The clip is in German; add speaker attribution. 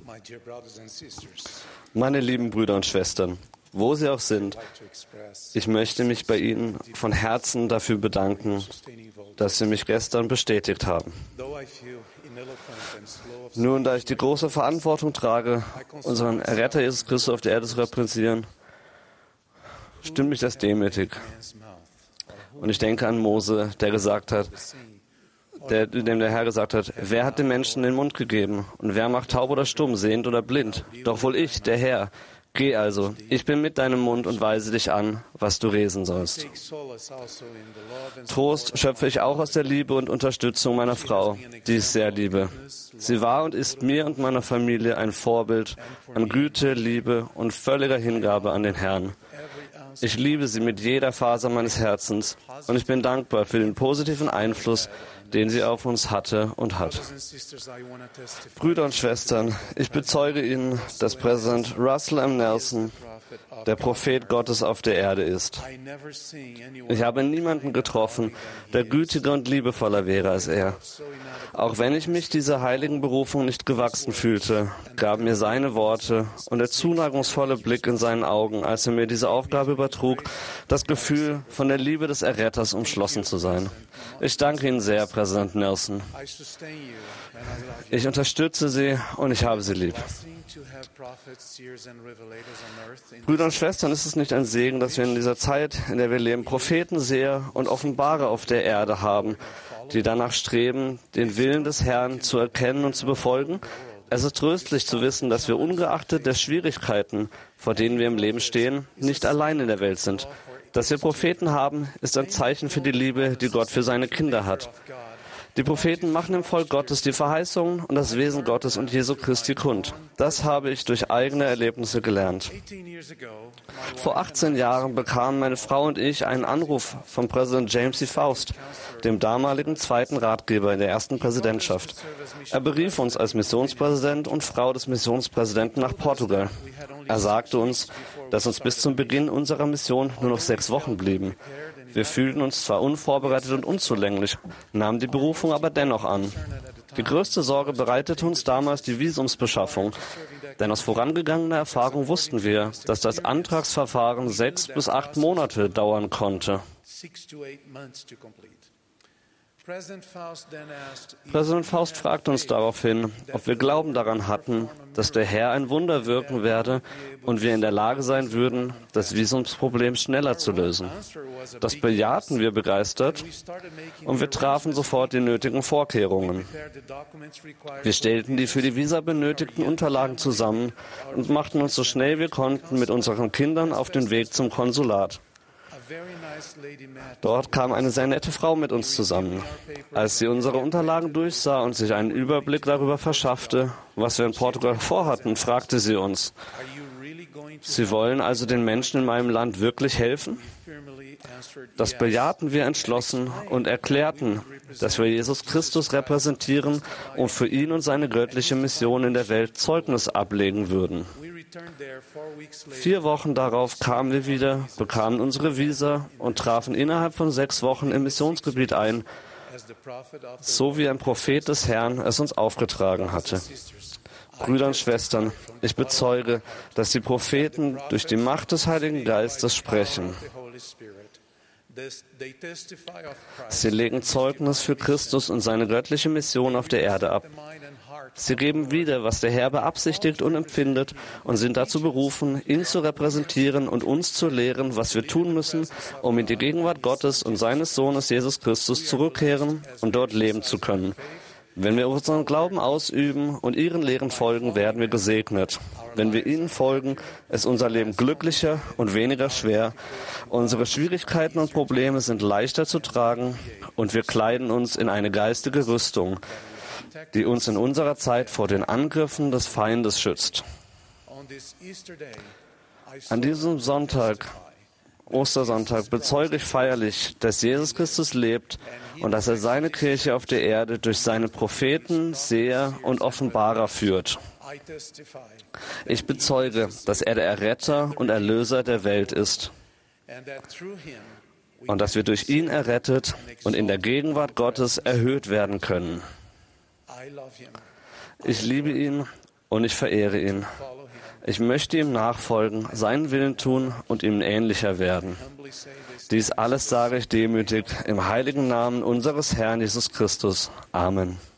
Speaker 1: Meine lieben Brüder und Schwestern, wo Sie auch sind, ich möchte mich bei Ihnen von Herzen dafür bedanken, dass Sie mich gestern bestätigt haben. Nun, da ich die große Verantwortung trage, unseren Erretter Jesus Christus auf der Erde zu repräsentieren, stimmt mich das demütig. Und ich denke an Mose, der gesagt hat, dem der Herr gesagt hat, wer hat den Menschen den Mund gegeben? Und wer macht taub oder stumm, sehend oder blind? Doch wohl ich, der Herr. Geh also, ich bin mit deinem Mund und weise dich an, was du reden sollst. Trost schöpfe ich auch aus der Liebe und Unterstützung meiner Frau, die ich sehr liebe. Sie war und ist mir und meiner Familie ein Vorbild an Güte, Liebe und völliger Hingabe an den Herrn. Ich liebe sie mit jeder Faser meines Herzens und ich bin dankbar für den positiven Einfluss, den sie auf uns hatte und hat. Brüder und Schwestern, ich bezeuge Ihnen, dass Präsident Russell M. Nelson der Prophet Gottes auf der Erde ist. Ich habe niemanden getroffen, der gütiger und liebevoller wäre als er. Auch wenn ich mich dieser heiligen Berufung nicht gewachsen fühlte, gaben mir seine Worte und der zuneigungsvolle Blick in seinen Augen, als er mir diese Aufgabe übertrug, das Gefühl, von der Liebe des Erretters umschlossen zu sein. Ich danke Ihnen sehr, Präsident Nelson. Ich unterstütze Sie und ich habe Sie lieb. Brüder und Schwestern, ist es nicht ein Segen, dass wir in dieser Zeit, in der wir leben, Propheten, Seher und Offenbarer auf der Erde haben, die danach streben, den Willen des Herrn zu erkennen und zu befolgen? Es ist tröstlich zu wissen, dass wir ungeachtet der Schwierigkeiten, vor denen wir im Leben stehen, nicht allein in der Welt sind. Dass wir Propheten haben, ist ein Zeichen für die Liebe, die Gott für seine Kinder hat. Die Propheten machen dem Volk Gottes die Verheißungen und das Wesen Gottes und Jesu Christi kund. Das habe ich durch eigene Erlebnisse gelernt. Vor 18 Jahren bekamen meine Frau und ich einen Anruf von Präsident James C. Faust, dem damaligen zweiten Ratgeber in der ersten Präsidentschaft. Er berief uns als Missionspräsident und Frau des Missionspräsidenten nach Portugal. Er sagte uns, dass uns bis zum Beginn unserer Mission nur noch 6 Wochen blieben. Wir fühlten uns zwar unvorbereitet und unzulänglich, nahmen die Berufung aber dennoch an. Die größte Sorge bereitete uns damals die Visumsbeschaffung, denn aus vorangegangener Erfahrung wussten wir, dass das Antragsverfahren 6 bis 8 Monate dauern konnte. Präsident Faust fragte uns daraufhin, ob wir Glauben daran hatten, dass der Herr ein Wunder wirken werde und wir in der Lage sein würden, das Visumsproblem schneller zu lösen. Das bejahten wir begeistert und wir trafen sofort die nötigen Vorkehrungen. Wir stellten die für die Visa benötigten Unterlagen zusammen und machten uns so schnell wir konnten mit unseren Kindern auf den Weg zum Konsulat. Dort kam eine sehr nette Frau mit uns zusammen. Als sie unsere Unterlagen durchsah und sich einen Überblick darüber verschaffte, was wir in Portugal vorhatten, fragte sie uns, Sie wollen also den Menschen in meinem Land wirklich helfen? Das bejahten wir entschlossen und erklärten, dass wir Jesus Christus repräsentieren und für ihn und seine göttliche Mission in der Welt Zeugnis ablegen würden. 4 Wochen darauf kamen wir wieder, bekamen unsere Visa und trafen innerhalb von 6 Wochen im Missionsgebiet ein, so wie ein Prophet des Herrn es uns aufgetragen hatte. Brüder und Schwestern, ich bezeuge, dass die Propheten durch die Macht des Heiligen Geistes sprechen. Sie legen Zeugnis für Christus und seine göttliche Mission auf der Erde ab. Sie geben wieder, was der Herr beabsichtigt und empfindet und sind dazu berufen, ihn zu repräsentieren und uns zu lehren, was wir tun müssen, um in die Gegenwart Gottes und seines Sohnes Jesus Christus zurückkehren und dort leben zu können. Wenn wir unseren Glauben ausüben und ihren Lehren folgen, werden wir gesegnet. Wenn wir ihnen folgen, ist unser Leben glücklicher und weniger schwer. Unsere Schwierigkeiten und Probleme sind leichter zu tragen und wir kleiden uns in eine geistige Rüstung, die uns in unserer Zeit vor den Angriffen des Feindes schützt. An diesem Sonntag, Ostersonntag, bezeuge ich feierlich, dass Jesus Christus lebt und dass er seine Kirche auf der Erde durch seine Propheten, Seher und Offenbarer führt. Ich bezeuge, dass er der Erretter und Erlöser der Welt ist und dass wir durch ihn errettet und in der Gegenwart Gottes erhöht werden können. Ich liebe ihn und ich verehre ihn. Ich möchte ihm nachfolgen, seinen Willen tun und ihm ähnlicher werden. Dies alles sage ich demütig im heiligen Namen unseres Herrn Jesus Christus. Amen.